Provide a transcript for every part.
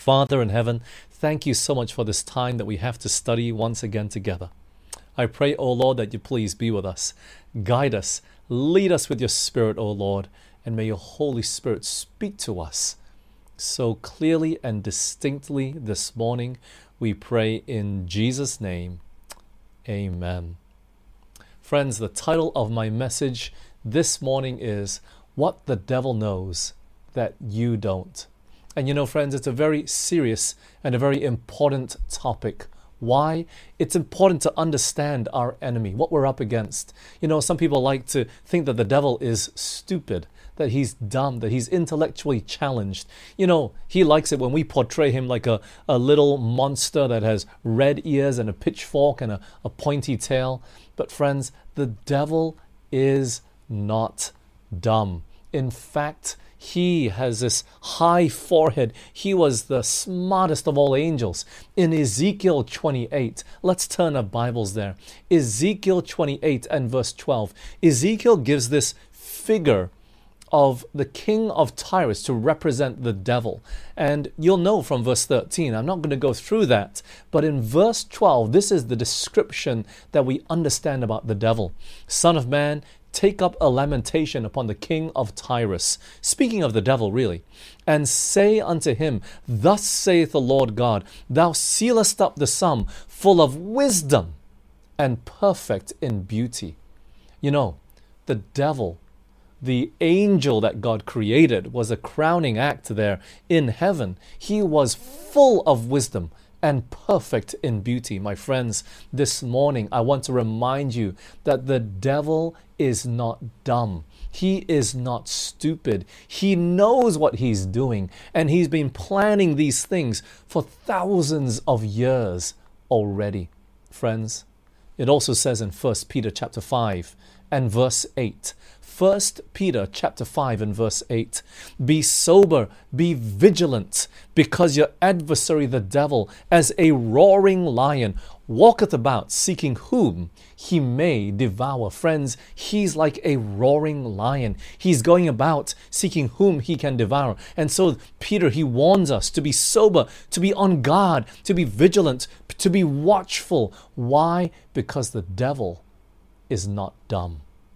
Father in heaven, thank you so much for this time that we have to study once again together. I pray, O Lord, that you please be with us, guide us, lead us with your Spirit, O Lord, and may your Holy Spirit speak to us so clearly and distinctly this morning. We pray in Jesus' name. Amen. Friends, the title of my message this morning is What the Devil Knows That You Don't. And you know, friends, it's a very serious and a very important topic. Why? It's important to understand our enemy, what we're up against. You know, some people like to think that the devil is stupid, that he's dumb, that he's intellectually challenged. You know, he likes it when we portray him like a little monster that has red ears and a pitchfork and a pointy tail. But friends, the devil is not dumb. In fact, he has this high forehead. He was the smartest of all angels. In Ezekiel 28, let's turn our Bibles there. Ezekiel 28 and verse 12. Ezekiel gives this figure of the king of Tyrus to represent the devil. And you'll know from verse 13, I'm not going to go through that, but in verse 12, this is the description that we understand about the devil. Son of man, take up a lamentation upon the king of Tyrus, speaking of the devil really, and say unto him, Thus saith the Lord God, Thou sealest up the sum, full of wisdom and perfect in beauty. You know, the devil, the angel that God created, was a crowning act there in heaven. He was full of wisdom and perfect in beauty. My friends, this morning I want to remind you that the devil is not dumb. He is not stupid. He knows what he's doing, and he's been planning these things for thousands of years already. Friends, it also says in 1 Peter chapter 5 and verse 8, 1 Peter chapter 5 and verse 8, Be sober, be vigilant, because your adversary the devil, as a roaring lion, walketh about, seeking whom he may devour. Friends, he's like a roaring lion. He's going about seeking whom he can devour. And so Peter, he warns us to be sober, to be on guard, to be vigilant, to be watchful. Why? Because the devil is not dumb.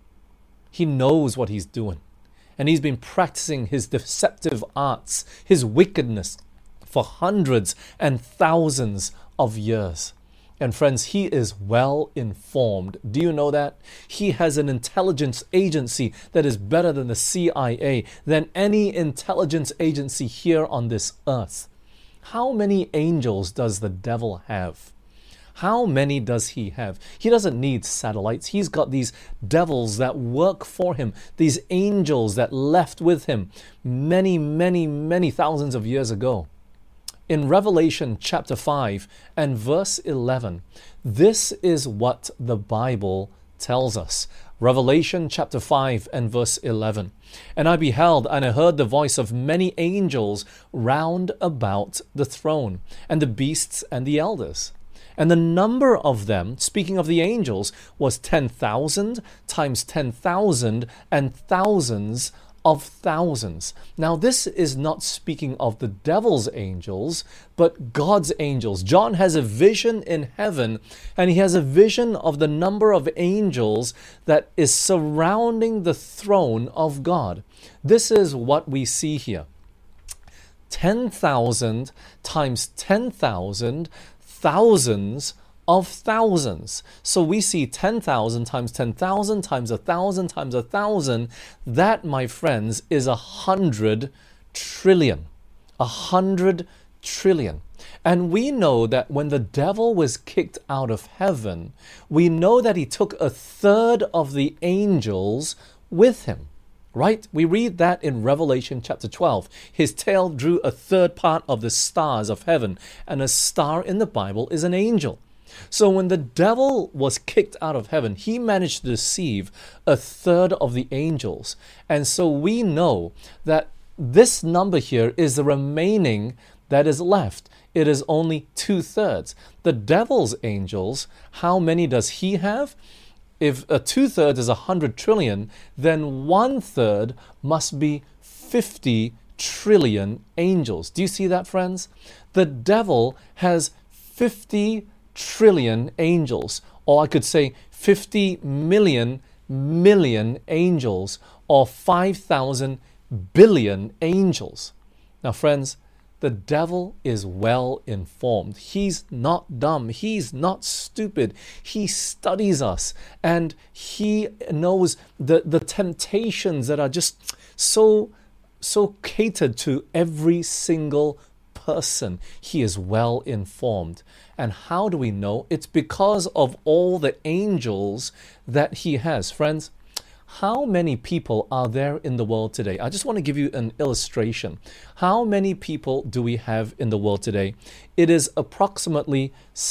He knows what he's doing. And he's been practicing his deceptive arts, his wickedness, for hundreds and thousands of years. And friends, he is well informed. Do you know that? He has an intelligence agency that is better than the CIA, than any intelligence agency here on this earth. How many angels does the devil have? How many does he have? He doesn't need satellites. He's got these devils that work for him, these angels that left with him many, many, many thousands of years ago. In Revelation chapter 5 and verse 11, this is what the Bible tells us. Revelation chapter 5 and verse 11. And I beheld and I heard the voice of many angels round about the throne, and the beasts and the elders. And the number of them, speaking of the angels, was 10,000 times 10,000 and thousands of thousands. Now, this is not speaking of the devil's angels, but God's angels. John has a vision in heaven, and he has a vision of the number of angels that is surrounding the throne of God. This is what we see here. 10,000 times 10,000 thousands of thousands. So we see 10,000 times 10,000 times 1,000 times 1,000. That, my friends, is 100 trillion. 100 trillion. And we know that when the devil was kicked out of heaven, we know that he took a third of the angels with him. Right? We read that in Revelation chapter 12. His tail drew a third part of the stars of heaven, and a star in the Bible is an angel. So when the devil was kicked out of heaven, he managed to deceive a third of the angels. And so we know that this number here is the remaining that is left. It is only 2/3. The devil's angels, how many does he have? If 2/3 is 100 trillion, then 1/3 must be 50 trillion angels. Do you see that, friends? The devil has 50 trillion angels, or I could say 50 million angels, or 5,000 billion angels. Now, friends, the devil is well informed. He's not dumb. He's not stupid. He studies us, and he knows the temptations that are just so catered to every single person. He is well informed. And how do we know? It's because of all the angels that he has. Friends, how many people are there in the world today? I just want to give you an illustration. How many people do we have in the world today? It is approximately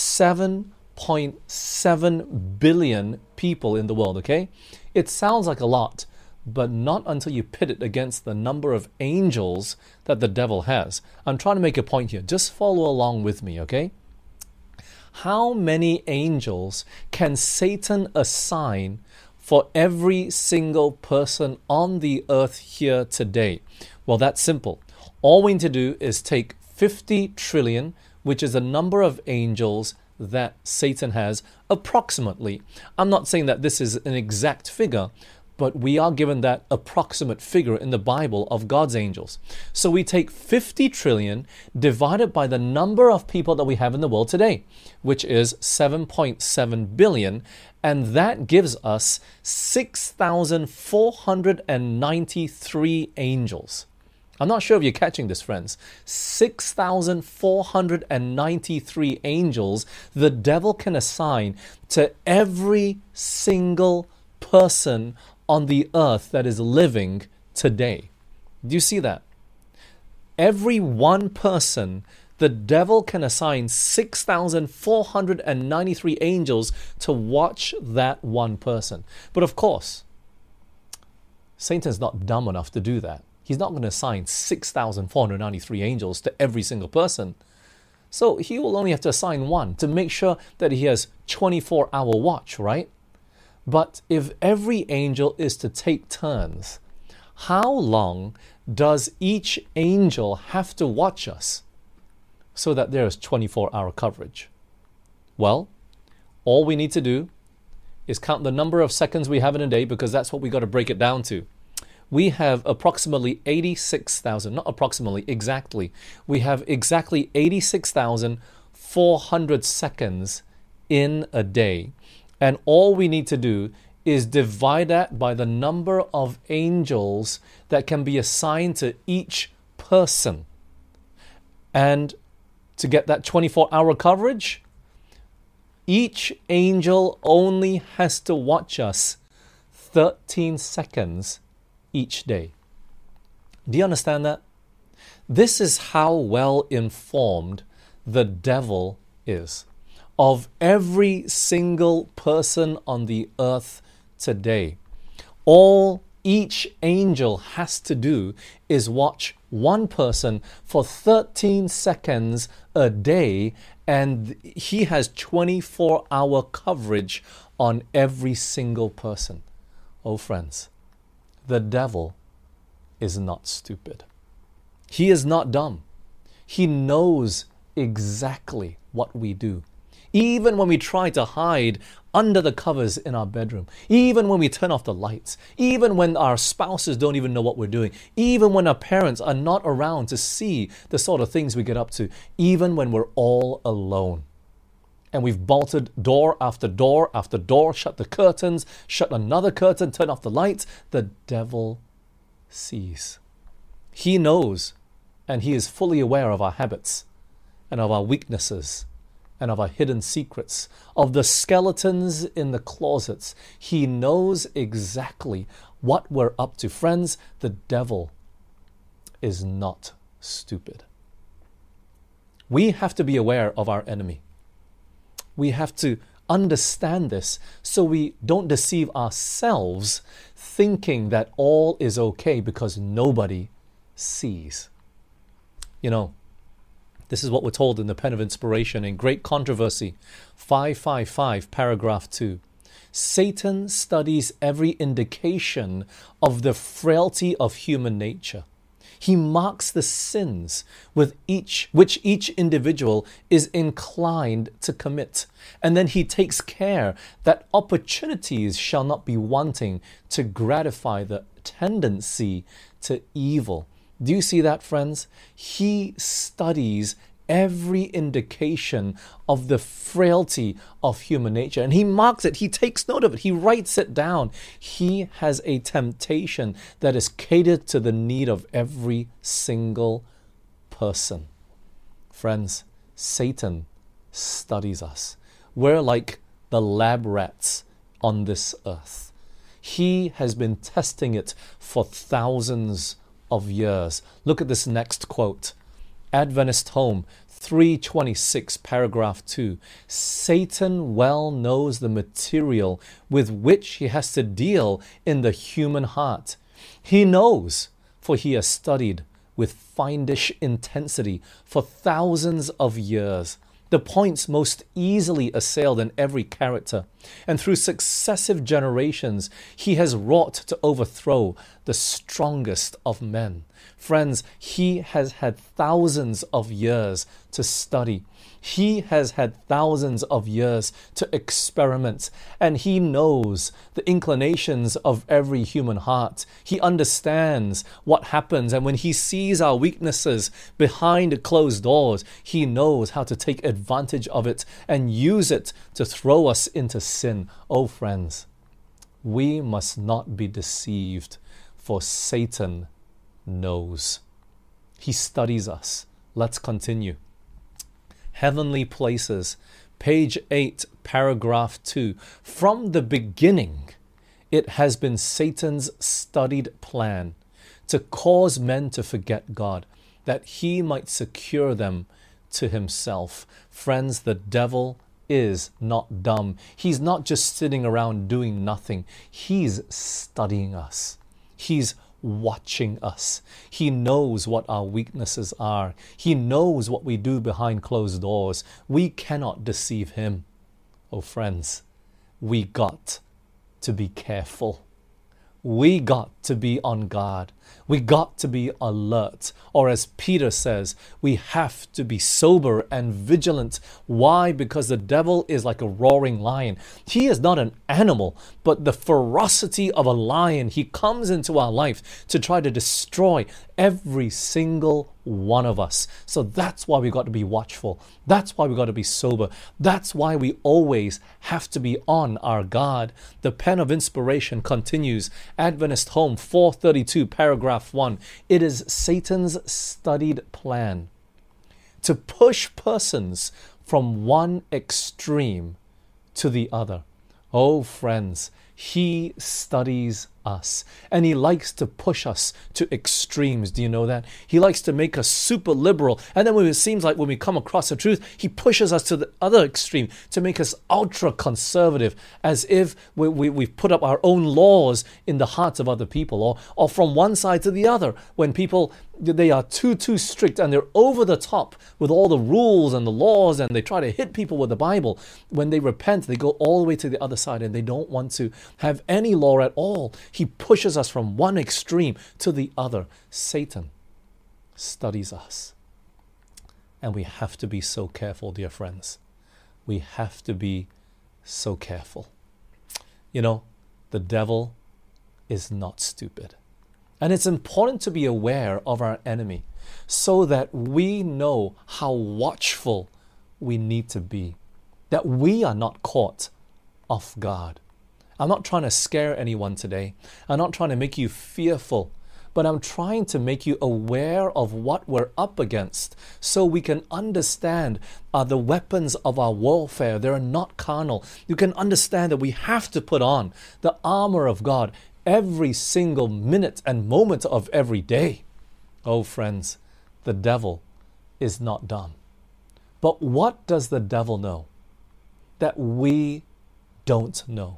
7.7 billion people in the world, okay? It sounds like a lot, but not until you pit it against the number of angels that the devil has. I'm trying to make a point here. Just follow along with me, okay? How many angels can Satan assign for every single person on the earth here today? Well, that's simple. All we need to do is take 50 trillion, which is the number of angels that Satan has approximately. I'm not saying that this is an exact figure, but we are given that approximate figure in the Bible of God's angels. So we take 50 trillion divided by the number of people that we have in the world today, which is 7.7 billion, and that gives us 6,493 angels. I'm not sure if you're catching this, friends. 6,493 angels the devil can assign to every single person on the earth that is living today. Do you see that? Every one person, the devil can assign 6,493 angels to watch that one person. But of course, Satan's not dumb enough to do that. He's not going to assign 6,493 angels to every single person. So he will only have to assign one to make sure that he has 24-hour watch, right? But if every angel is to take turns, how long does each angel have to watch us so that there is 24-hour coverage? Well, all we need to do is count the number of seconds we have in a day, because that's what we got to break it down to. We have approximately 86,000, not approximately, exactly. We have exactly 86,400 seconds in a day. And all we need to do is divide that by the number of angels that can be assigned to each person. And to get that 24-hour coverage, each angel only has to watch us 13 seconds each day. Do you understand that? This is how well informed the devil is of every single person on the earth today. All each angel has to do is watch one person for 13 seconds a day, and he has 24-hour coverage on every single person. Oh, friends, the devil is not stupid. He is not dumb. He knows exactly what we do. Even when we try to hide under the covers in our bedroom, even when we turn off the lights, even when our spouses don't even know what we're doing, even when our parents are not around to see the sort of things we get up to, even when we're all alone. And we've bolted door after door after door, shut the curtains, shut another curtain, turn off the lights, the devil sees. He knows, and he is fully aware of our habits and of our weaknesses and of our hidden secrets, of the skeletons in the closets. He knows exactly what we're up to. Friends, the devil is not stupid. We have to be aware of our enemy. We have to understand this so we don't deceive ourselves thinking that all is okay because nobody sees. You know, this is what we're told in the Pen of Inspiration in Great Controversy, 555, paragraph 2. Satan studies every indication of the frailty of human nature. He marks the sins which each individual is inclined to commit. And then he takes care that opportunities shall not be wanting to gratify the tendency to evil. Do you see that, friends? He studies every indication of the frailty of human nature, and he marks it. He takes note of it. He writes it down. He has a temptation that is catered to the need of every single person. Friends, Satan studies us. We're like the lab rats on this earth. He has been testing it for thousands of years. Look at this next quote. Adventist Home 326, paragraph 2. Satan well knows the material with which he has to deal in the human heart. He knows, for he has studied with fiendish intensity for thousands of years the points most easily assailed in every character, and through successive generations he has wrought to overthrow the strongest of men. Friends, he has had thousands of years to study. He has had thousands of years to experiment, and he knows the inclinations of every human heart. He understands what happens, and when he sees our weaknesses behind closed doors, he knows how to take advantage of it and use it to throw us into sin. Oh, friends, we must not be deceived, for Satan knows. He studies us. Let's continue. Heavenly Places, page 8, paragraph 2. From the beginning, it has been Satan's studied plan to cause men to forget God, that he might secure them to himself. Friends, the devil is not dumb. He's not just sitting around doing nothing. He's studying us. He's watching us. He knows what our weaknesses are. He knows what we do behind closed doors. We cannot deceive him. Oh, friends, we got to be careful. We got to be on guard. We got to be alert. Or as Peter says, we have to be sober and vigilant. Why? Because the devil is like a roaring lion. He is not an animal, but the ferocity of a lion. He comes into our life to try to destroy every single one of us. So that's why we got to be watchful. That's why we got to be sober. That's why we always have to be on our guard. The pen of inspiration continues. Adventist Home 432, paragraph 1. It is Satan's studied plan to push persons from one extreme to the other. Oh, friends, he studies us, and he likes to push us to extremes. Do you know that? He likes to make us super liberal, and then when it seems like when we come across the truth, he pushes us to the other extreme to make us ultra conservative, as if we've put up our own laws in the hearts of other people, or from one side to the other, when people, they are too strict and they're over the top with all the rules and the laws, and they try to hit people with the Bible. When they repent, they go all the way to the other side, and they don't want to have any law at all. He pushes us from one extreme to the other. Satan studies us. And we have to be so careful, dear friends. We have to be so careful. You know, the devil is not stupid. And it's important to be aware of our enemy so that we know how watchful we need to be, that we are not caught off guard. I'm not trying to scare anyone today. I'm not trying to make you fearful, but I'm trying to make you aware of what we're up against so we can understand the weapons of our warfare. They're not carnal. You can understand that we have to put on the armor of God every single minute and moment of every day. Oh, friends, the devil is not dumb. But what does the devil know that we don't know?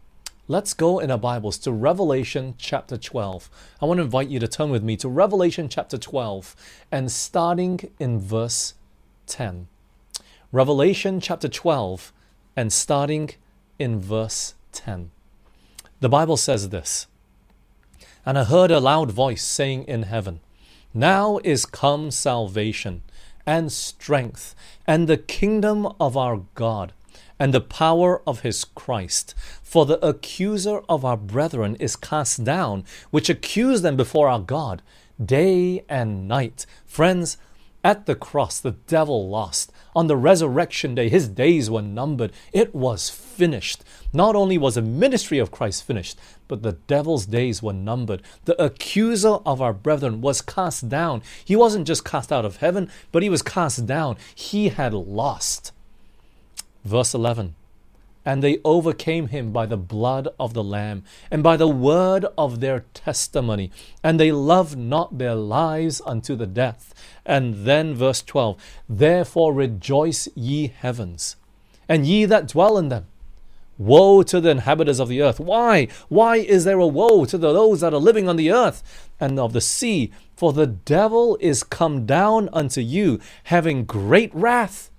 Let's go in our Bibles to Revelation chapter 12. I want to invite you to turn with me to Revelation chapter 12 and starting in verse 10. Revelation chapter 12 and starting in verse 10. The Bible says this, "And I heard a loud voice saying in heaven, Now is come salvation and strength and the kingdom of our God and the power of his Christ. For the accuser of our brethren is cast down, which accused them before our God day and night. Friends, at the cross, the devil lost. On the resurrection day, his days were numbered. It was finished. Not only was the ministry of Christ finished, but the devil's days were numbered. The accuser of our brethren was cast down. He wasn't just cast out of heaven, but he was cast down. He had lost. Verse 11. And they overcame him by the blood of the Lamb and by the word of their testimony. And they loved not their lives unto the death. And then verse 12. Therefore rejoice ye heavens, and ye that dwell in them. Woe to the inhabitants of the earth. Why? Why is there a woe to those that are living on the earth and of the sea? For the devil is come down unto you, having great wrath,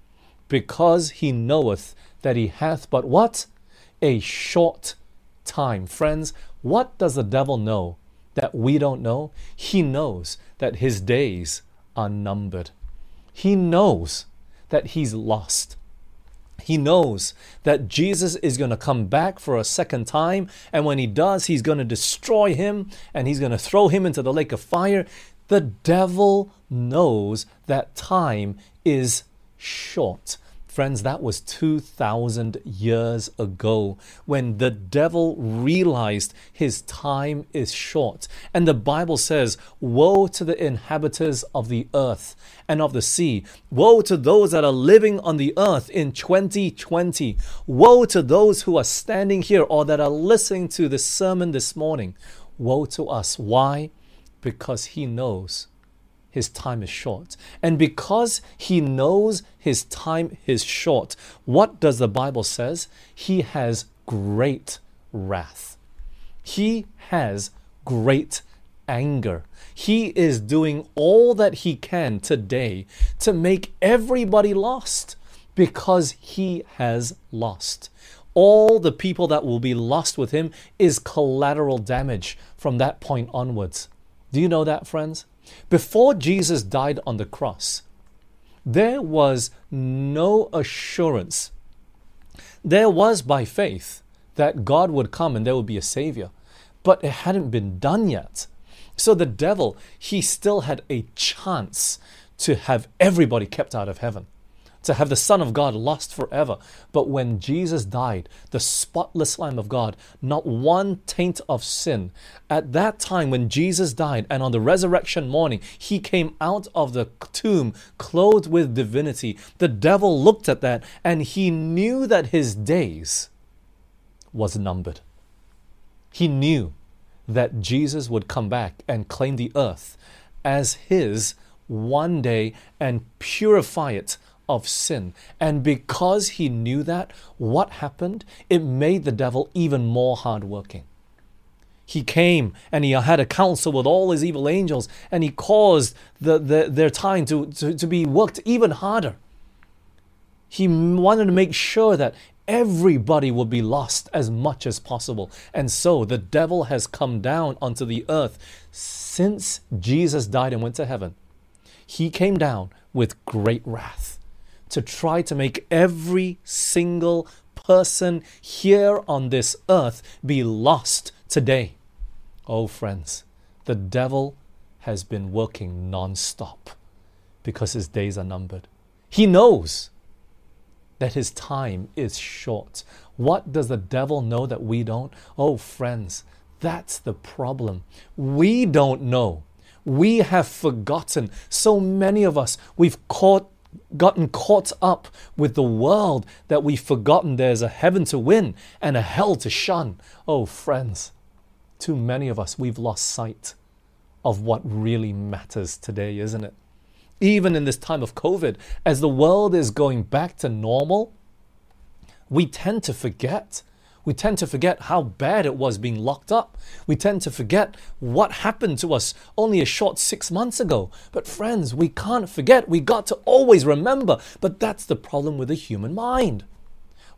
because he knoweth that he hath but what? A short time. Friends, what does the devil know that we don't know? He knows that his days are numbered. He knows that he's lost. He knows that Jesus is going to come back for a second time, and when he does, he's going to destroy him and he's going to throw him into the lake of fire. The devil knows that time is short. Friends, that was 2,000 years ago when the devil realized his time is short. And the Bible says, woe to the inhabitants of the earth and of the sea. Woe to those that are living on the earth in 2020. Woe to those who are standing here or that are listening to this sermon this morning. Woe to us. Why? Because he knows his time is short. And because he knows his time is short, what does the Bible says? He has great wrath. He has great anger. He is doing all that he can today to make everybody lost because he has lost. All the people that will be lost with him is collateral damage from that point onwards. Do you know that, friends? Before Jesus died on the cross, there was no assurance. There was by faith that God would come and there would be a Savior, but it hadn't been done yet. So the devil, he still had a chance to have everybody kept out of heaven, to have the Son of God lost forever. But when Jesus died, the spotless Lamb of God, not one taint of sin, at that time when Jesus died and on the resurrection morning, he came out of the tomb clothed with divinity. The devil looked at that and he knew that his days was numbered. He knew that Jesus would come back and claim the earth as his one day and purify it of sin. And because he knew that, what happened? It made the devil even more hardworking. He came and he had a council with all his evil angels, and he caused their time to be worked even harder. He wanted to make sure that everybody would be lost as much as possible. And so the devil has come down onto the earth since Jesus died and went to heaven. He came down with great wrath to try to make every single person here on this earth be lost today. Oh, friends, the devil has been working non-stop because his days are numbered. He knows that his time is short. What does the devil know that we don't? Oh, friends, that's the problem. We don't know. We have forgotten. So many of us, we've gotten caught up with the world that we've forgotten there's a heaven to win and a hell to shun. Oh, friends, too many of us, we've lost sight of what really matters today, isn't it? Even in this time of COVID, as the world is going back to normal, we tend to forget. We tend to forget how bad it was being locked up. We tend to forget what happened to us only a short 6 months ago. But friends, we can't forget. We got to always remember. But that's the problem with the human mind.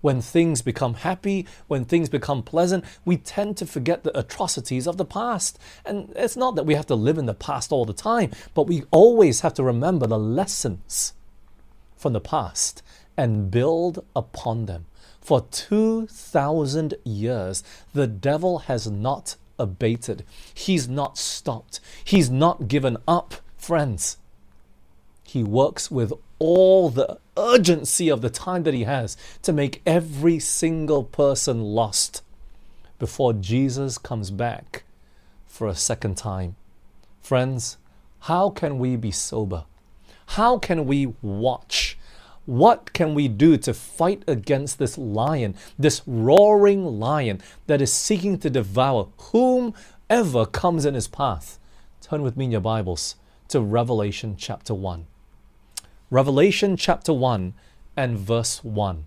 When things become happy, when things become pleasant, we tend to forget the atrocities of the past. And it's not that we have to live in the past all the time, but we always have to remember the lessons from the past and build upon them. For 2,000 years, the devil has not abated. He's not stopped. He's not given up, friends. He works with all the urgency of the time that he has to make every single person lost before Jesus comes back for a second time. Friends, how can we be sober? How can we watch? What can we do to fight against this lion, this roaring lion that is seeking to devour whomever comes in his path? Turn with me in your Bibles to Revelation chapter 1. Revelation chapter 1 and verse 1.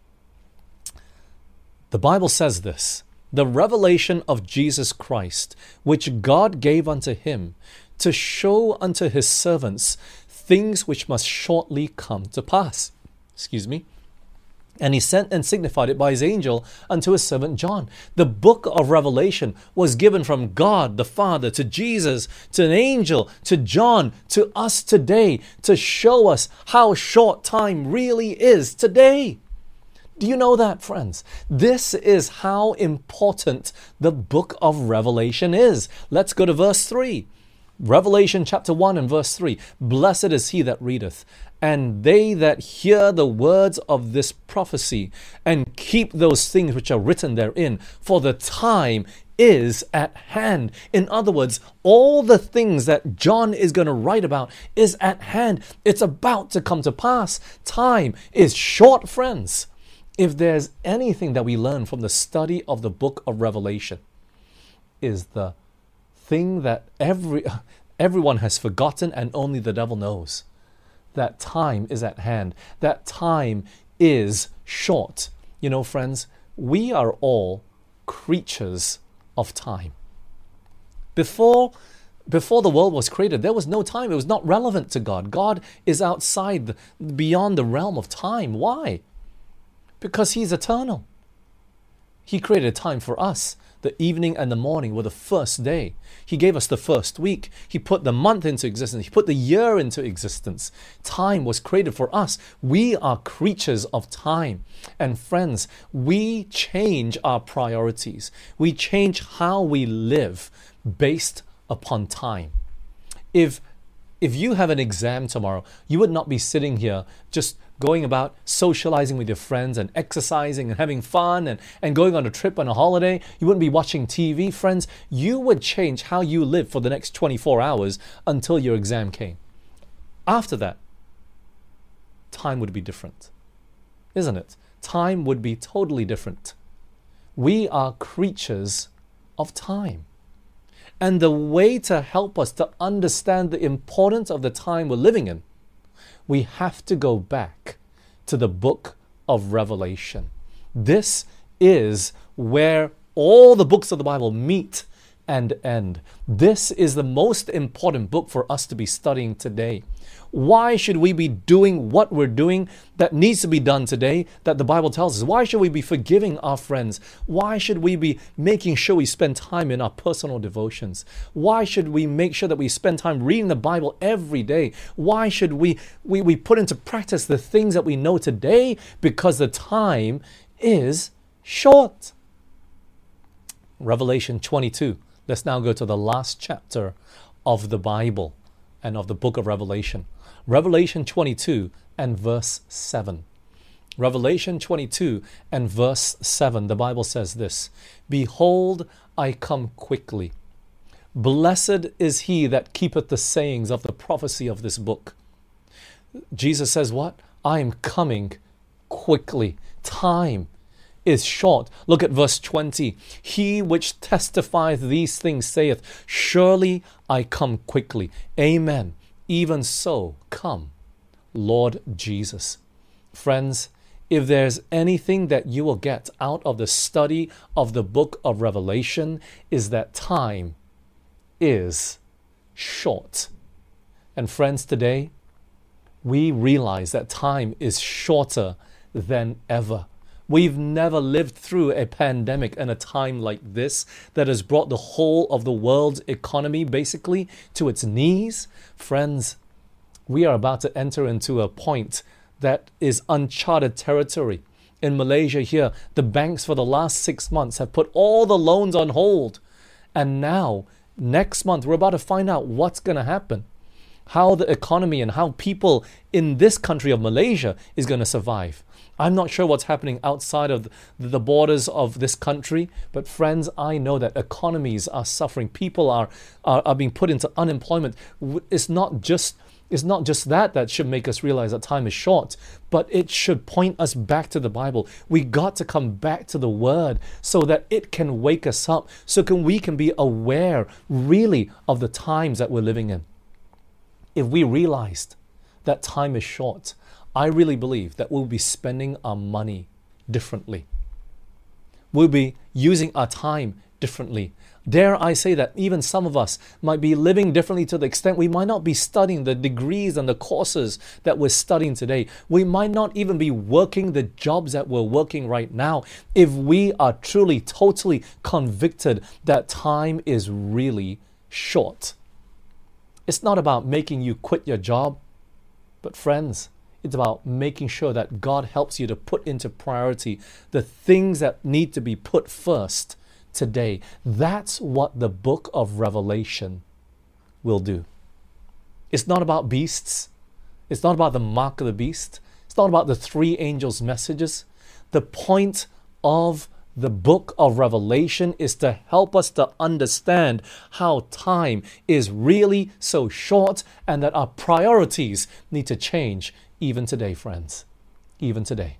The Bible says this: the revelation of Jesus Christ, which God gave unto him, to show unto his servants things which must shortly come to pass. And he sent and signified it by his angel unto his servant John. The book of Revelation was given from God the Father to Jesus, to an angel, to John, to us today, to show us how short time really is today. Do you know that, friends? This is how important the book of Revelation is. Let's go to verse 3. Revelation chapter 1 and verse 3. Blessed is he that readeth, and they that hear the words of this prophecy, and keep those things which are written therein, for the time is at hand. In other words, all the things that John is going to write about is at hand. It's about to come to pass. Time is short, friends. If there's anything that we learn from the study of the book of Revelation, is the thing that everyone has forgotten and only the devil knows. That time is at hand. That time is short. You know, friends, we are all creatures of time. Before the world was created, there was no time. It was not relevant to God. God is outside, beyond the realm of time. Why? Because he's eternal. He created time for us. The evening and the morning were the first day. He gave us the first week. He put the month into existence. He put the year into existence. Time was created for us. We are creatures of time. And friends, we change our priorities. We change how we live based upon time. If you have an exam tomorrow, you would not be sitting here just going about socializing with your friends and exercising and having fun and going on a trip on a holiday. You wouldn't be watching TV, friends. You would change how you live for the next 24 hours until your exam came. After that, time would be different, isn't it? Time would be totally different. We are creatures of time. And the way to help us to understand the importance of the time we're living in, we have to go back to the book of Revelation. This is where all the books of the Bible meet and end. This is the most important book for us to be studying today. Why should we be doing what we're doing that needs to be done today that the Bible tells us? Why should we be forgiving our friends? Why should we be making sure we spend time in our personal devotions? Why should we make sure that we spend time reading the Bible every day? Why should we put into practice the things that we know today? Because the time is short. Revelation 22. Let's now go to the last chapter of the Bible and of the book of Revelation. Revelation 22 and verse 7. Revelation 22 and verse 7, the Bible says this: Behold, I come quickly. Blessed is he that keepeth the sayings of the prophecy of this book. Jesus says what? I am coming quickly. Time is short. Look at verse 20. He which testifieth these things saith, Surely I come quickly. Amen. Even so, come, Lord Jesus. Friends, if there's anything that you will get out of the study of the book of Revelation, is that time is short. And friends, today, we realize that time is shorter than ever. We've never lived through a pandemic and a time like this that has brought the whole of the world's economy basically to its knees. Friends, we are about to enter into a point that is uncharted territory. In Malaysia here, the banks for the last 6 months have put all the loans on hold. And now, next month, we're about to find out what's going to happen. How the economy and how people in this country of Malaysia is going to survive. I'm not sure what's happening outside of the borders of this country, but friends, I know that economies are suffering. People are being put into unemployment. It's not just that should make us realize that time is short, but it should point us back to the Bible. We got to come back to the Word so that it can wake us up, so we can be aware really of the times that we're living in. If we realized that time is short, I really believe that we'll be spending our money differently. We'll be using our time differently. Dare I say that even some of us might be living differently to the extent we might not be studying the degrees and the courses that we're studying today. We might not even be working the jobs that we're working right now if we are truly, totally convicted that time is really short. It's not about making you quit your job, but friends, it's about making sure that God helps you to put into priority the things that need to be put first today. That's what the book of Revelation will do. It's not about beasts. It's not about the mark of the beast. It's not about the 3 angels' messages. The point of the book of Revelation is to help us to understand how time is really so short and that our priorities need to change even today, friends. Even today.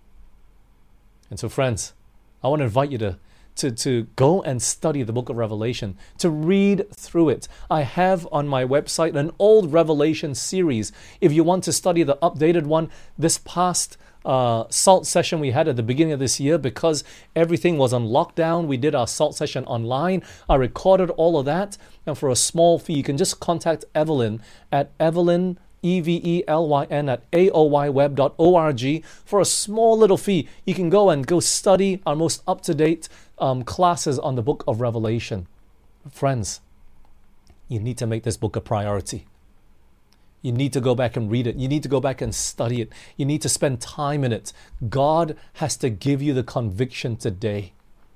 And so, friends, I want to invite you to go and study the book of Revelation, to read through it. I have on my website an old Revelation series. If you want to study the updated one, this past SALT session we had at the beginning of this year, because everything was on lockdown, we did our SALT session online. I recorded all of that, and for a small fee, you can just contact Evelyn at Evelyn, Evelyn at aoyweb.org. For a small little fee, you can go study our most up-to-date classes on the book of Revelation. Friends, you need to make this book a priority. You need to go back and read it. You need to go back and study it. You need to spend time in it. God has to give you the conviction today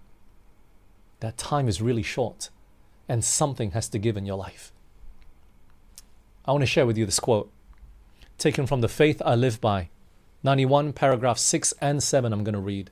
that time is really short and something has to give in your life. I want to share with you this quote taken from The Faith I Live By, 91, paragraph 6 and 7. I'm going to read.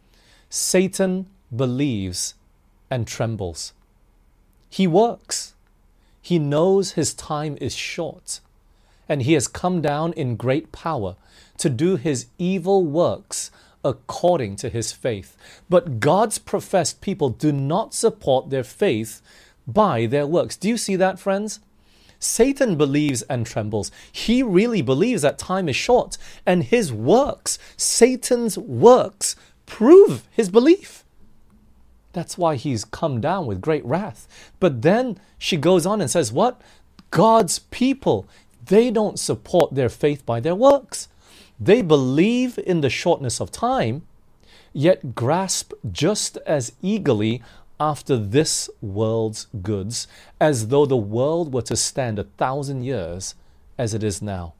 Satan believes and trembles. He works. He knows his time is short, and he has come down in great power to do his evil works according to his faith. But God's professed people do not support their faith by their works. Do you see that, friends? Satan believes and trembles. He really believes that time is short, and his works, Satan's works, prove his belief. That's why he's come down with great wrath. But then she goes on and says, what? God's people, they don't support their faith by their works. They believe in the shortness of time, yet grasp just as eagerly after this world's goods, as though the world were to stand 1,000 years as it is now.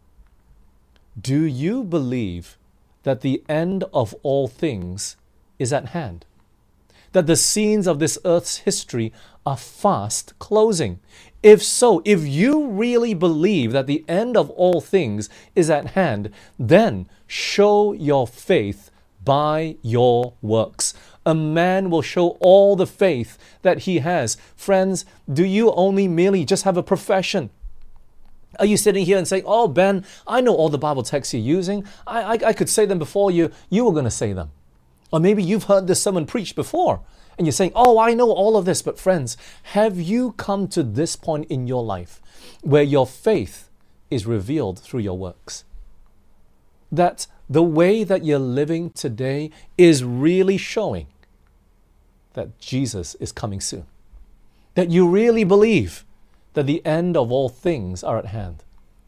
Do you believe that the end of all things is at hand? That the scenes of this earth's history are fast closing? If so, if you really believe that the end of all things is at hand, then show your faith by your works. A man will show all the faith that he has. Friends, do you only merely just have a profession? Are you sitting here and saying, oh, Ben, I know all the Bible texts you're using. I could say them before you were going to say them. Or maybe you've heard this sermon preached before, and you're saying, oh, I know all of this. But friends, have you come to this point in your life where your faith is revealed through your works? That the way that you're living today is really showing that Jesus is coming soon. That you really believe that the end of all things are at hand.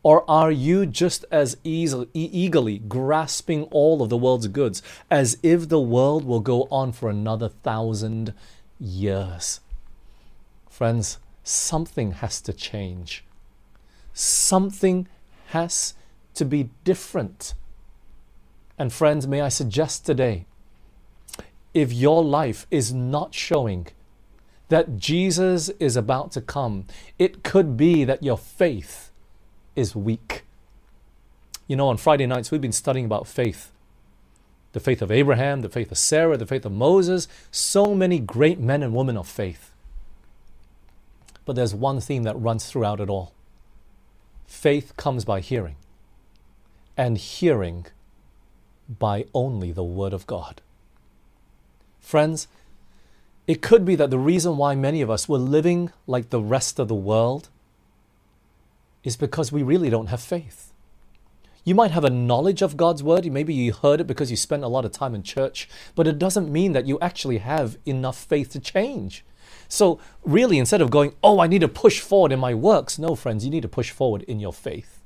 Or are you just as eagerly grasping all of the world's goods as if the world will go on for another 1,000 years? Friends, something has to change. Something has to be different. And friends, may I suggest today, if your life is not showing that Jesus is about to come, it could be that your faith is weak. You know, on Friday nights, we've been studying about faith. The faith of Abraham, the faith of Sarah, the faith of Moses, so many great men and women of faith. But there's one theme that runs throughout it all. Faith comes by hearing, and hearing by only the Word of God. Friends, it could be that the reason why many of us were living like the rest of the world is because we really don't have faith. You might have a knowledge of God's Word. Maybe you heard it because you spent a lot of time in church, but it doesn't mean that you actually have enough faith to change. So really, instead of going, oh, I need to push forward in my works, no, friends, you need to push forward in your faith.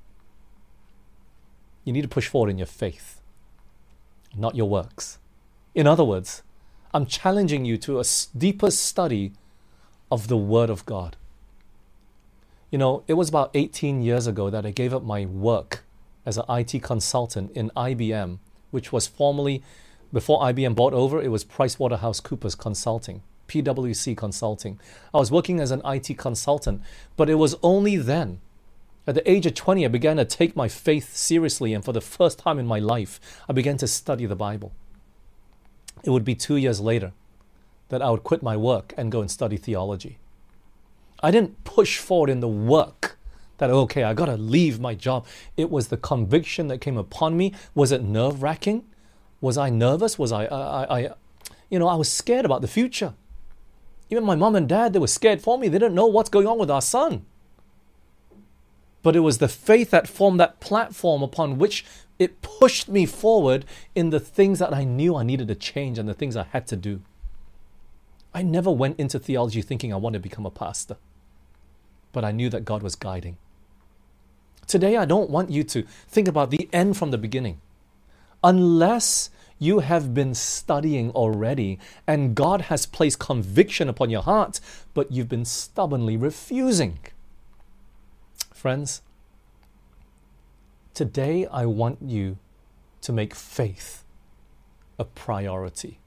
You need to push forward in your faith, not your works. In other words, I'm challenging you to a deeper study of the Word of God. You know, it was about 18 years ago that I gave up my work as an IT consultant in IBM, which was formerly, before IBM bought over, it was PricewaterhouseCoopers Consulting, PwC Consulting. I was working as an IT consultant, but it was only then, at the age of 20, I began to take my faith seriously, and for the first time in my life, I began to study the Bible. It would be 2 years later that I would quit my work and go and study theology. I didn't push forward in the work that, okay, I got to leave my job. It was the conviction that came upon me. Was it nerve-wracking? Was I nervous? Was I was scared about the future. Even my mom and dad, they were scared for me. They didn't know what's going on with our son. But it was the faith that formed that platform upon which it pushed me forward in the things that I knew I needed to change and the things I had to do. I never went into theology thinking I wanted to become a pastor, but I knew that God was guiding. Today, I don't want you to think about the end from the beginning. Unless you have been studying already and God has placed conviction upon your heart, but you've been stubbornly refusing. Friends, today I want you to make faith a priority.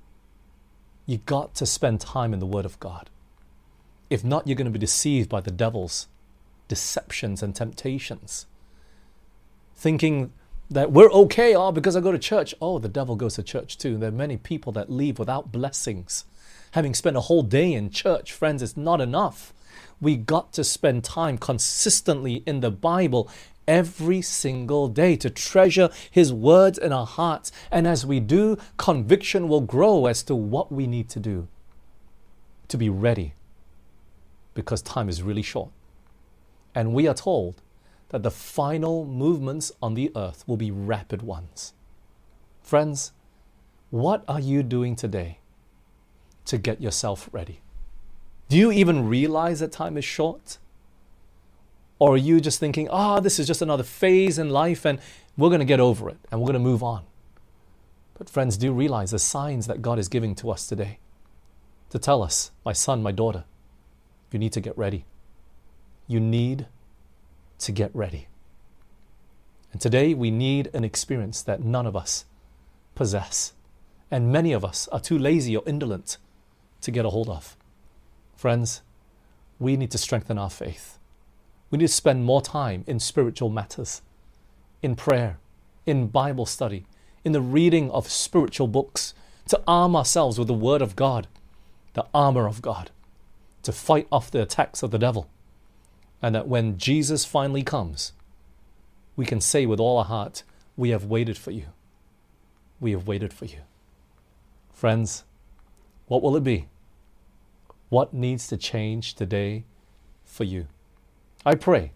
You got to spend time in the Word of God. If not, you're going to be deceived by the devil's deceptions and temptations. Thinking that we're okay, because I go to church. Oh, the devil goes to church too. There are many people that leave without blessings. Having spent a whole day in church, friends, it's not enough. We got to spend time consistently in the Bible every single day to treasure His words in our hearts. And as we do, conviction will grow as to what we need to do to be ready, because time is really short. And we are told that the final movements on the earth will be rapid ones. Friends, what are you doing today to get yourself ready? Do you even realize that time is short? Or are you just thinking, this is just another phase in life and we're going to get over it and we're going to move on? But friends, do realize the signs that God is giving to us today to tell us, my son, my daughter, you need to get ready. You need to get ready. And today we need an experience that none of us possess. And many of us are too lazy or indolent to get a hold of. Friends, we need to strengthen our faith. We need to spend more time in spiritual matters, in prayer, in Bible study, in the reading of spiritual books, to arm ourselves with the Word of God, the armor of God, to fight off the attacks of the devil. And that when Jesus finally comes, we can say with all our heart, we have waited for you. We have waited for you. Friends, what will it be? What needs to change today for you? I pray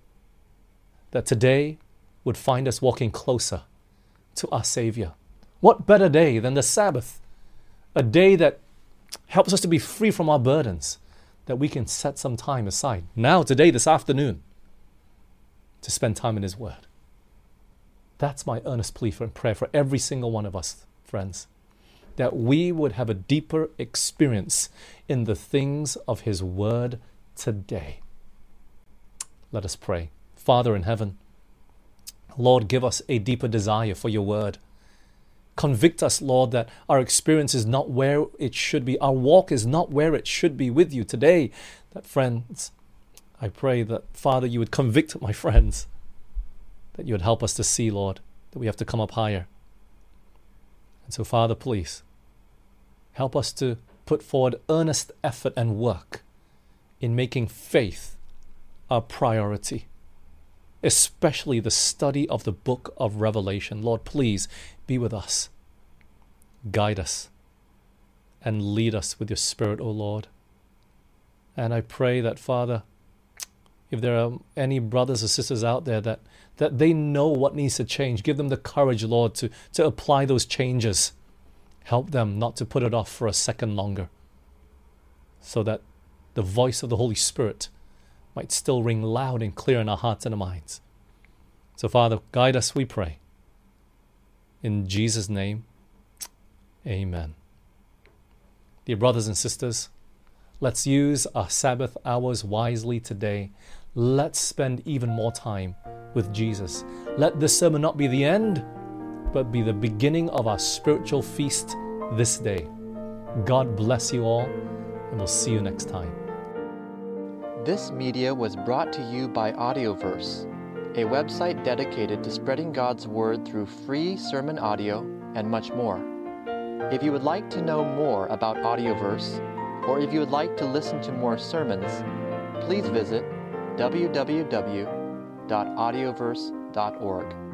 that today would find us walking closer to our Savior. What better day than the Sabbath? A day that helps us to be free from our burdens, that we can set some time aside. Now, today, this afternoon, to spend time in His Word. That's my earnest plea for and prayer for every single one of us, friends, that we would have a deeper experience in the things of His Word today. Let us pray. Father in heaven, Lord, give us a deeper desire for your Word. Convict us, Lord, that our experience is not where it should be. Our walk is not where it should be with you today. That, friends, I pray that, Father, you would convict my friends, that you would help us to see, Lord, that we have to come up higher. And so, Father, please, help us to put forward earnest effort and work in making faith our priority, especially the study of the book of Revelation. Lord, please be with us, guide us, and lead us with your Spirit, O Lord. And I pray that, Father, if there are any brothers or sisters out there that they know what needs to change, give them the courage, Lord, to apply those changes. Help them not to put it off for a second longer, so that the voice of the Holy Spirit might still ring loud and clear in our hearts and our minds. So, Father, guide us, we pray. In Jesus' name, amen. Dear brothers and sisters, let's use our Sabbath hours wisely today. Let's spend even more time with Jesus. Let this sermon not be the end, but be the beginning of our spiritual feast this day. God bless you all, and we'll see you next time. This media was brought to you by Audioverse, a website dedicated to spreading God's Word through free sermon audio and much more. If you would like to know more about Audioverse, or if you would like to listen to more sermons, please visit www.audioverse.org.